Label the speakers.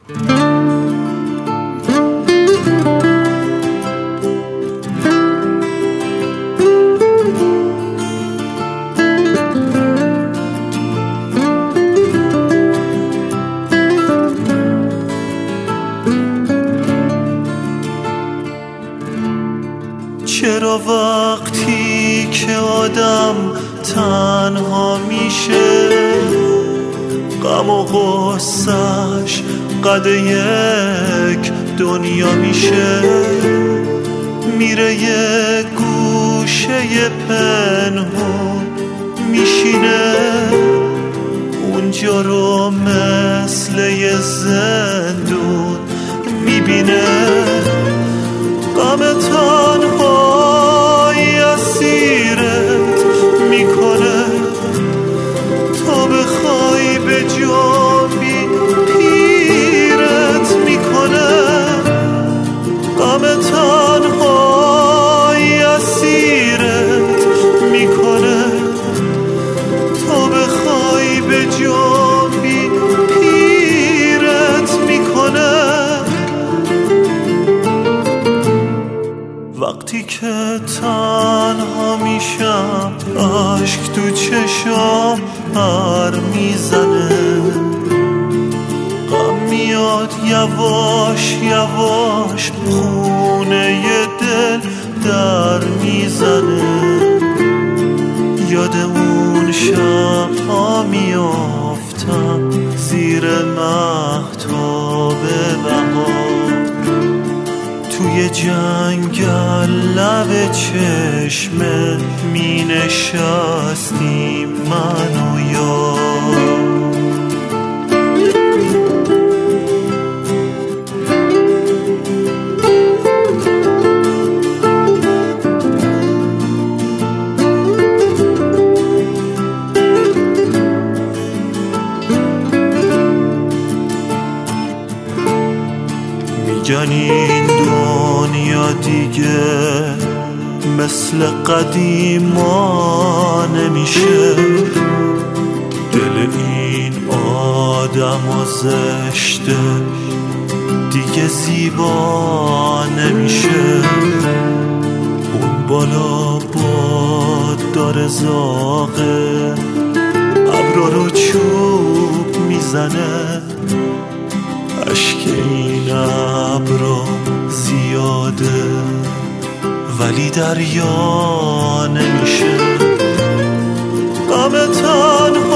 Speaker 1: چرا وقتی که آدم تنها میشه غم و غصه‌اش قد یک دنیا میشه؟ میره یه گوشه پنهون میشینه اونجا رو مثل یه زندون میبینه غم تنهایی اسیرت میکنه تا بخوای به جنبی پیرت میکنه غم تنهایی اسیرت میکنه تا بخوای به جنبی پیرت میکنه وقتی که تنها میشم اشک تو چشام پر میزنه غم میاد یواش یواش خونه دل در میزنه یاد اون شب‌ها میافتم زیر مهتاب بهار توی جنگل لب چشمه می نشستیم من و یار میگن این دنیا دیگه مثل قدیما نمیشه دل این آدم و زشته دیگه زیبا نمیشه اون بالا باد داره زاغه ابرا رو چوب میزنه اشک این ابرا زیاده ولی دریا نمیشه غم تنها